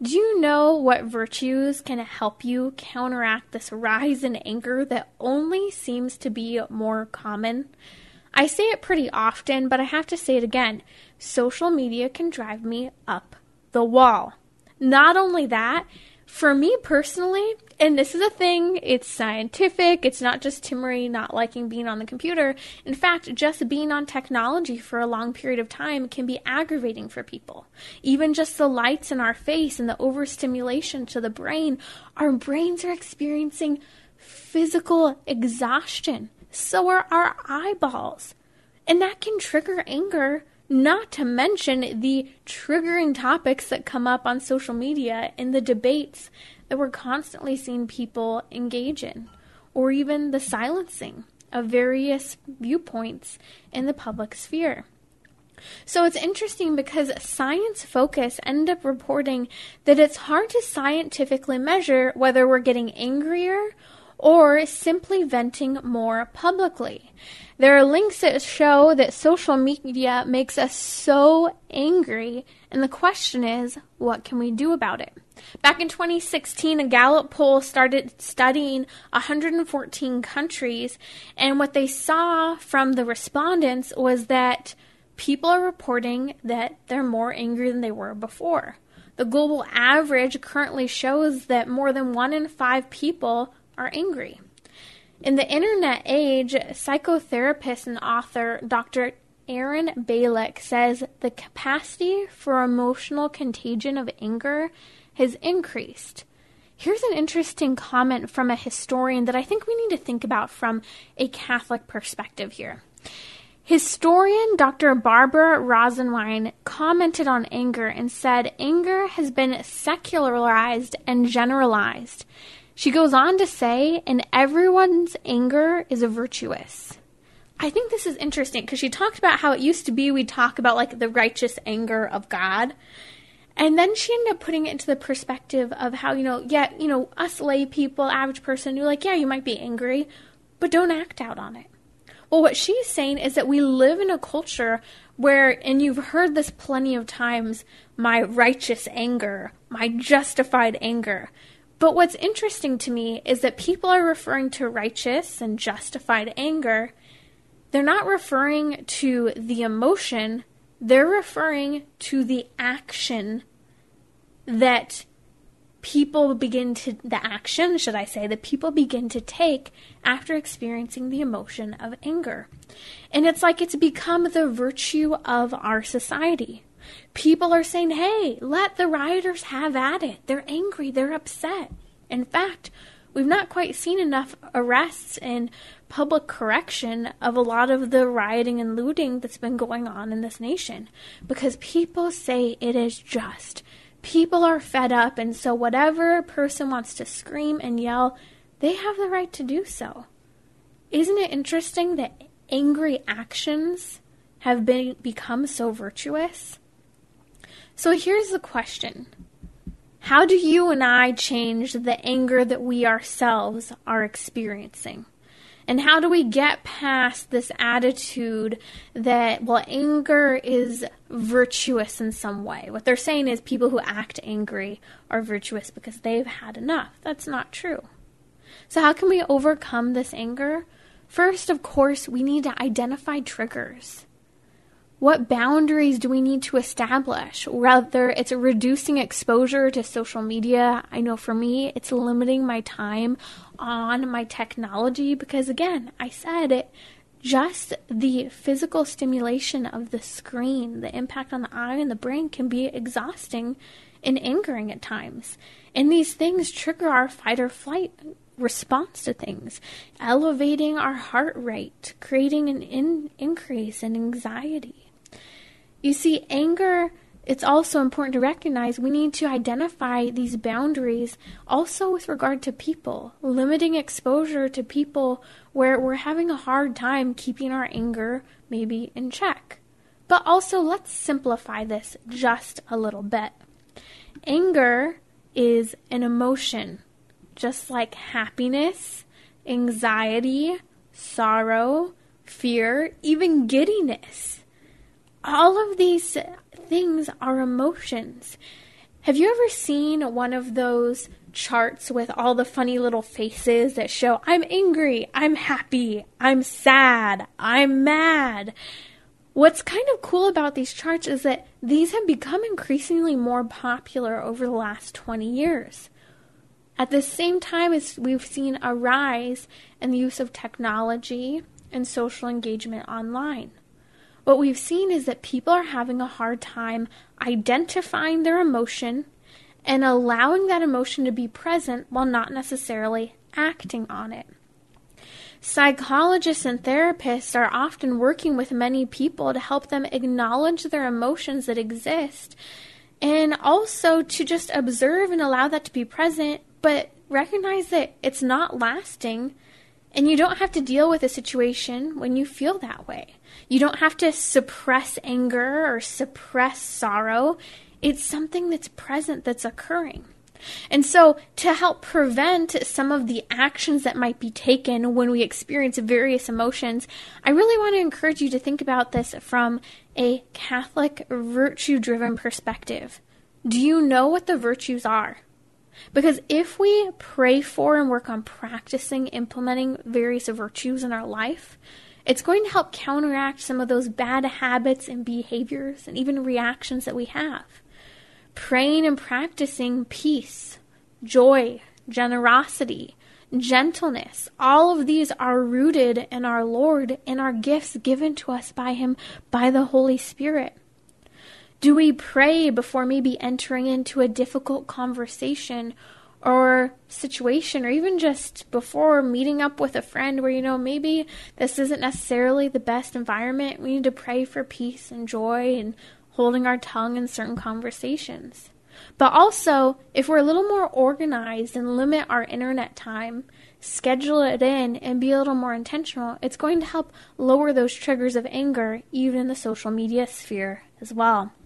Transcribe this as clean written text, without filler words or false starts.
Do you know what virtues can help you counteract this rise in anger that only seems to be more common? I say it pretty often, but I have to say it again. Social media can drive me up the wall. Not only that, for me personally, and this is a thing, it's scientific, it's not just Timmery not liking being on the computer. In fact, just being on technology for a long period of time can be aggravating for people. Even just the lights in our face and the overstimulation to the brain, our brains are experiencing physical exhaustion. So are our eyeballs. And that can trigger anger, not to mention the triggering topics that come up on social media and the debates that we're constantly seeing people engage in, or even the silencing of various viewpoints in the public sphere. So it's interesting because Science Focus ended up reporting that it's hard to scientifically measure whether we're getting angrier or simply venting more publicly. There are links that show that social media makes us so angry, and the question is, what can we do about it? Back in 2016, a Gallup poll started studying 114 countries, and what they saw from the respondents was that people are reporting that they're more angry than they were before. The global average currently shows that more than 1 in 5 people are angry. In the internet age, psychotherapist and author Dr. Aaron Balick says the capacity for emotional contagion of anger has increased. Here's an interesting comment from a historian that I think we need to think about from a Catholic perspective here. Historian Dr. Barbara Rosenwein commented on anger and said anger has been secularized and generalized. She goes on to say, and everyone's anger is virtuous. I think this is interesting because she talked about how it used to be we'd talk about like the righteous anger of God. And then she ended up putting it into the perspective of how, us lay people, average person, you're like, yeah, you might be angry, but don't act out on it. Well, what she's saying is that we live in a culture where, and you've heard this plenty of times, my righteous anger, my justified anger. But what's interesting to me is that people are referring to righteous and justified anger. They're not referring to the emotion. They're referring to the action that people begin to, that people begin to take after experiencing the emotion of anger. And it's like it's become the virtue of our society. People are saying, hey, let the rioters have at it. They're angry. They're upset. In fact, we've not quite seen enough arrests and public correction of a lot of the rioting and looting that's been going on in this nation because people say it is just. People are fed up, and so whatever person wants to scream and yell, they have the right to do so. Isn't it interesting that angry actions have become so virtuous? So here's the question. How do you and I change the anger that we ourselves are experiencing? And how do we get past this attitude that, anger is virtuous in some way? What they're saying is people who act angry are virtuous because they've had enough. That's not true. So how can we overcome this anger? First, of course, we need to identify triggers. What boundaries do we need to establish? Whether it's reducing exposure to social media. I know for me, it's limiting my time on my technology because, again, I said it, just the physical stimulation of the screen, the impact on the eye and the brain can be exhausting and angering at times. And these things trigger our fight or flight response to things, elevating our heart rate, creating an increase in anxiety. You see, anger, it's also important to recognize we need to identify these boundaries also with regard to people, limiting exposure to people where we're having a hard time keeping our anger maybe in check. But also, let's simplify this just a little bit. Anger is an emotion, just like happiness, anxiety, sorrow, fear, even giddiness. All of these things are emotions. Have you ever seen one of those charts with all the funny little faces that show I'm angry, I'm happy, I'm sad, I'm mad? What's kind of cool about these charts is that these have become increasingly more popular over the last 20 years. At the same time as we've seen a rise in the use of technology and social engagement online. What we've seen is that people are having a hard time identifying their emotion and allowing that emotion to be present while not necessarily acting on it. Psychologists and therapists are often working with many people to help them acknowledge their emotions that exist and also to just observe and allow that to be present, but recognize that it's not lasting and you don't have to deal with a situation when you feel that way. You don't have to suppress anger or suppress sorrow. It's something that's present, that's occurring. And so to help prevent some of the actions that might be taken when we experience various emotions, I really want to encourage you to think about this from a Catholic virtue-driven perspective. Do you know what the virtues are? Because if we pray for and work on practicing implementing various virtues in our life, it's going to help counteract some of those bad habits and behaviors and even reactions that we have. Praying and practicing peace, joy, generosity, gentleness, all of these are rooted in our Lord and are gifts given to us by Him, by the Holy Spirit. Do we pray before maybe entering into a difficult conversation or situation, or even just before meeting up with a friend where, maybe this isn't necessarily the best environment? We need to pray for peace and joy and holding our tongue in certain conversations. But also, if we're a little more organized and limit our internet time, schedule it in, and be a little more intentional, it's going to help lower those triggers of anger, even in the social media sphere as well.